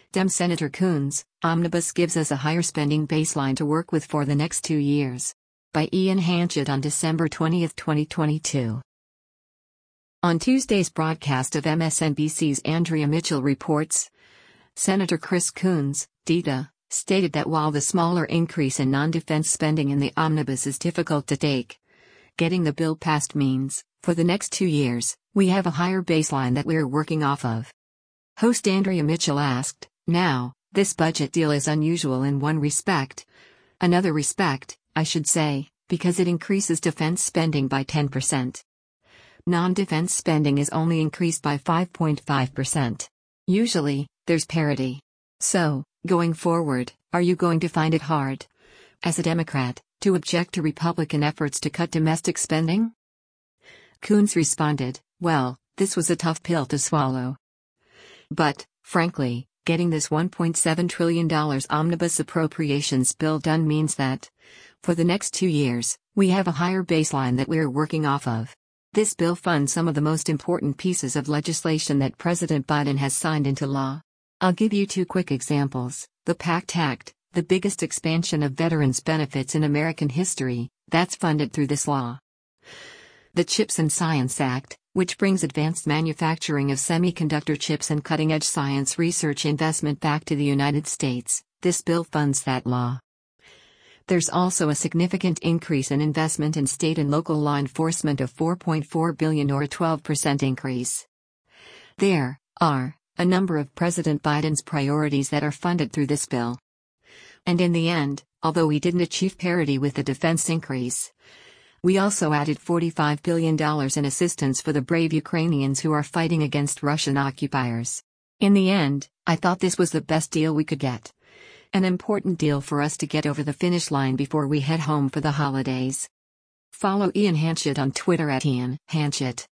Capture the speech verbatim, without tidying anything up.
Dem Senator Coons, Omnibus gives us a higher spending baseline to work with for the next two years. By Ian Hanchett on December twentieth, twenty twenty-two. On Tuesday's broadcast of M S N B C's Andrea Mitchell Reports, Senator Chris Coons, D D A, stated that while the smaller increase in non-defense spending in the omnibus is difficult to take, getting the bill passed means, for the next two years, we have a higher baseline that we're working off of. Host Andrea Mitchell asked, "Now, this budget deal is unusual in one respect. Another respect, I should say, because it increases defense spending by ten percent. Non-defense spending is only increased by five point five percent. Usually, there's parity. So, going forward, are you going to find it hard, as a Democrat, to object to Republican efforts to cut domestic spending?" Coons responded, "Well, this was a tough pill to swallow. But, frankly, getting this one point seven trillion dollars omnibus appropriations bill done means that, for the next two years, we have a higher baseline that we're working off of. This bill funds some of the most important pieces of legislation that President Biden has signed into law. I'll give you two quick examples. The PACT Act, the biggest expansion of veterans' benefits in American history, that's funded through this law. The CHIPS and Science Act, which brings advanced manufacturing of semiconductor chips and cutting-edge science research investment back to the United States, this bill funds that law. There's also a significant increase in investment in state and local law enforcement of four point four billion dollars or a twelve percent increase. There are a number of President Biden's priorities that are funded through this bill. And in the end, although we didn't achieve parity with the defense increase, we also added forty-five billion dollars in assistance for the brave Ukrainians who are fighting against Russian occupiers. In the end, I thought this was the best deal we could get. An important deal for us to get over the finish line before we head home for the holidays." Follow Ian Hanchett on Twitter at Ian Hanchett.